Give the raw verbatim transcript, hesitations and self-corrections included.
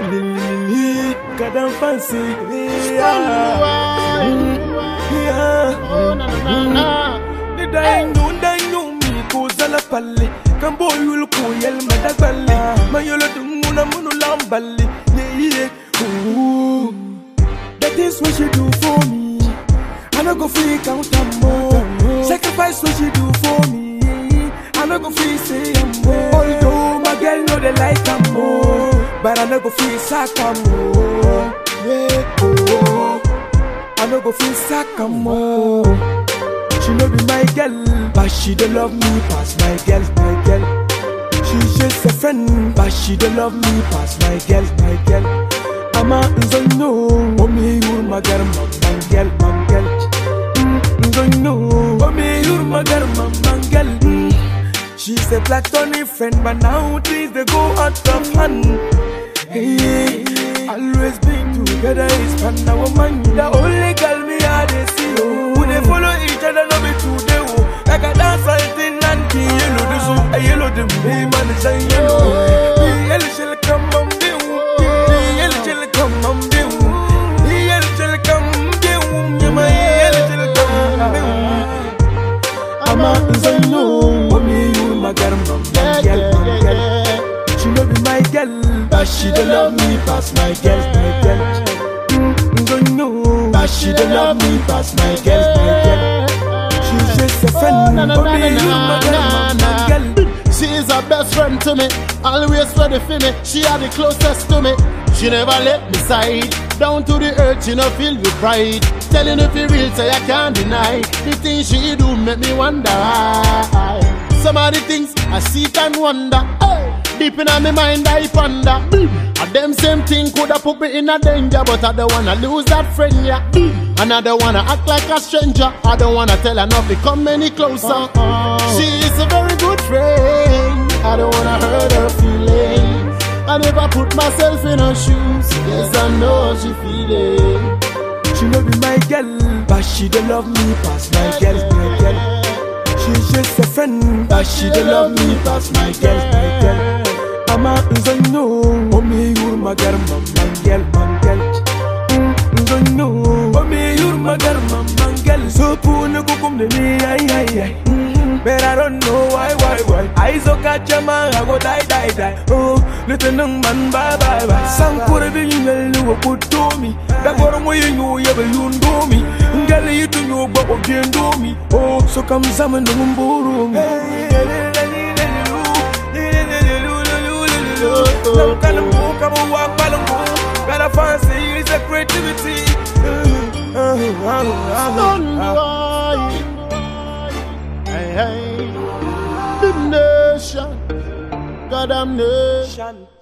God, I'm fancy. Yeah. Yeah. Oh, na na na. The dying no dying no me goes ala palle. Can boy will call yell madagbale. My yolo dumuna munu lambale. Yeah, yeah. Ooh. That is what she do for me. I no go free count and more. Sacrifice what she do for me. I no go free say I'm more. Although my girl know they like I'm more, but I no go free sack I'm more. Yeah, oh. I no go free sack I'm more. She no be my girl, but she don't love me past my girl, my girl. She's just a friend, but she don't love me past my girl, my girl. I'm a nzonyo, mommy you my girl, my girl, my girl. Nzonyo, mommy you my girl, my girl. She's a platonic friend, but now things they go out of hand. Hey, always been together is fun. Now woman, the only girl me I they see. Oh, they follow each other, love me today. Oh, like a dance fighting and the yellow, the so a yellow the me man is a yellow. The yellow shall come on the the yellow shall come on the the yellow shall come the my yellow shall come on the. I'm a nzonyo, mommy you my girl, my girl, my girl. She no be my girl, but she don't love me past my girl, my girl. Nzonyo, but she don't love me past my girl, my girl. She's just a friend, mommy you my girl, my girl. She's a best friend to me, always ready for me. She are the closest to me. She never let me side. Down to the earth, she no feel with pride. Telling if it real, say I can't deny. The things she do make me wonder why. Some of the things I see and wonder. Hey, deep in my mind I ponder. And them same thing coulda put me in a danger, but I don't wanna lose that friend, yeah. And I don't wanna act like a stranger. I don't wanna tell her not to come any closer. She is a very good friend. I don't wanna hurt her feelings. I never put myself in her shoes. Yes, I know she feel it. She no be my girl, but she don't love me past my girl, my girl. She's just a friend, but she don't love me past my girl, my girl. I'm a nzonyo, mommy you my girl, my girl, my girl. Nzonyo, mommy you my girl, my girl. So puna kukum de me, ay ay ay. But I don't know why, why, why. I so catch a man, I go die, die, die. Oh, little young man, bye, bye, bye. Some could have been you put to me. That one way you know, you have a loon do me. Girl, you to know, but what you do me. Oh, so come some and the mumburu. Some kind of book, I'm a walk, I'm a got a fancy, it's a creativity. Hey, hey, the nation, God damn nation.